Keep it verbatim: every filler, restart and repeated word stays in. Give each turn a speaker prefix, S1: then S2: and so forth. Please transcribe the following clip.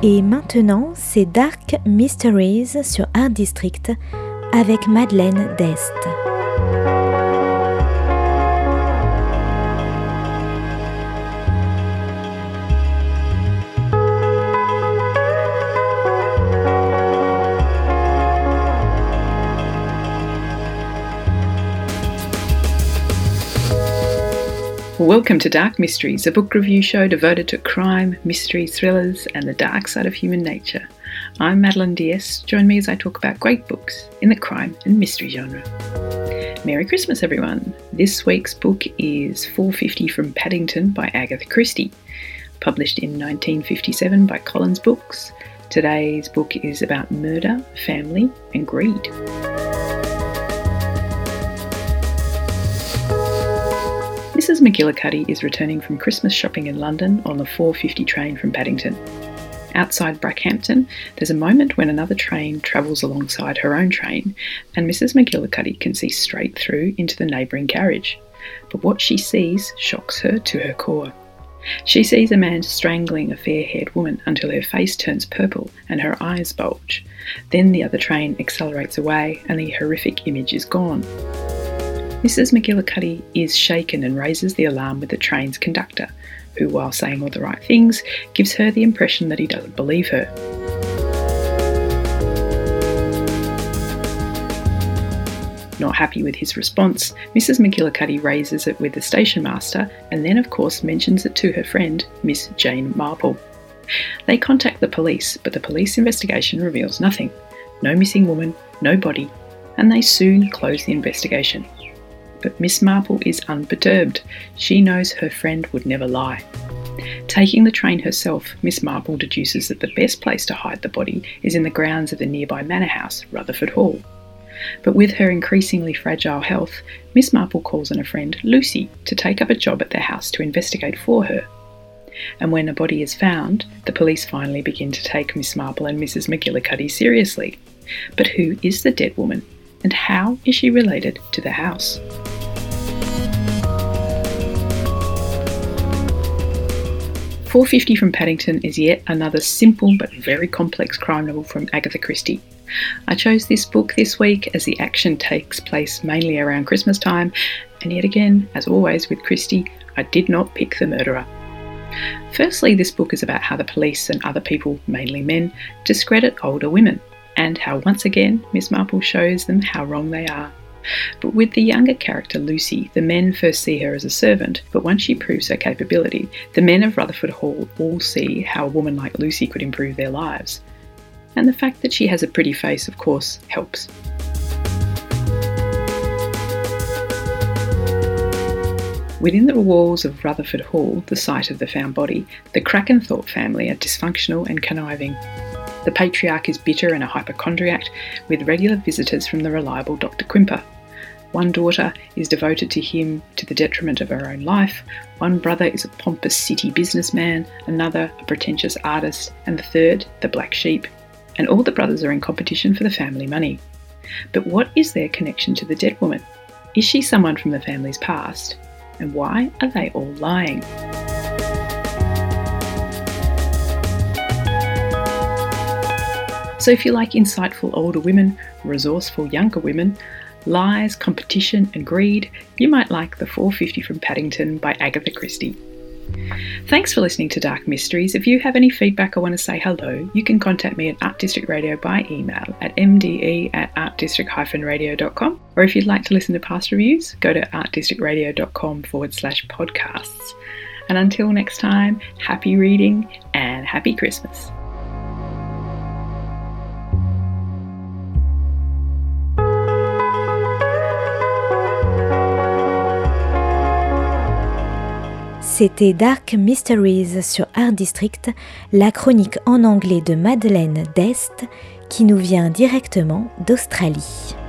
S1: Et maintenant, c'est Dark Mysteries sur Art District avec Madeleine Dest.
S2: Welcome to Dark Mysteries, a book review show devoted to crime, mystery, thrillers, and the dark side of human nature. I'm Madeleine Dest. Join me as I talk about great books in the crime and mystery genre. Merry Christmas, everyone. This week's book is four fifty from Paddington by Agatha Christie, published in nineteen fifty-seven by Collins Books. Today's book is about murder, family, and greed. Missus McGillicuddy is returning from Christmas shopping in London on the four fifty train from Paddington. Outside Brackhampton, there's a moment when another train travels alongside her own train, and Missus McGillicuddy can see straight through into the neighbouring carriage. But what she sees shocks her to her core. She sees a man strangling a fair-haired woman until her face turns purple and her eyes bulge. Then the other train accelerates away and the horrific image is gone. Missus McGillicuddy is shaken and raises the alarm with the train's conductor, who, while saying all the right things, gives her the impression that he doesn't believe her. Not happy with his response, Missus McGillicuddy raises it with the station master and then, of course, mentions it to her friend, Miss Jane Marple. They contact the police, but the police investigation reveals nothing. No missing woman, no body, and they soon close the investigation. But Miss Marple is unperturbed. She knows her friend would never lie. Taking the train herself, Miss Marple deduces that the best place to hide the body is in the grounds of the nearby manor house, Rutherford Hall. But with her increasingly fragile health, Miss Marple calls on a friend, Lucy, to take up a job at their house to investigate for her. And when a body is found, the police finally begin to take Miss Marple and Missus McGillicuddy seriously. But who is the dead woman? And how is she related to the house? four fifty from Paddington is yet another simple but very complex crime novel from Agatha Christie. I chose this book this week as the action takes place mainly around Christmas time, and yet again, as always with Christie, I did not pick the murderer. Firstly, this book is about how the police and other people, mainly men, discredit older women, and how once again Miss Marple shows them how wrong they are. But with the younger character Lucy, the men first see her as a servant, but once she proves her capability, the men of Rutherford Hall all see how a woman like Lucy could improve their lives. And the fact that she has a pretty face, of course, helps. Within the walls of Rutherford Hall, the site of the found body, the Crackenthorpe family are dysfunctional and conniving. The patriarch is bitter and a hypochondriac, with regular visitors from the reliable Doctor Quimper. One daughter is devoted to him to the detriment of her own life, one brother is a pompous city businessman, another a pretentious artist, and the third the black sheep. And all the brothers are in competition for the family money. But what is their connection to the dead woman? Is she someone from the family's past? And why are they all lying? So if you like insightful older women, resourceful younger women, lies, competition and greed, you might like the four fifty from Paddington by Agatha Christie. Thanks for listening to Dark Mysteries. If you have any feedback or want to say hello, you can contact me at Art District Radio by email at m d e at art district dash radio dot com, or if you'd like to listen to past reviews, go to artdistrictradio.com forward slash podcasts. And until next time, happy reading and happy Christmas.
S1: C'était Dark Mysteries sur Art District, la chronique en anglais de Madeleine Dest qui nous vient directement d'Australie.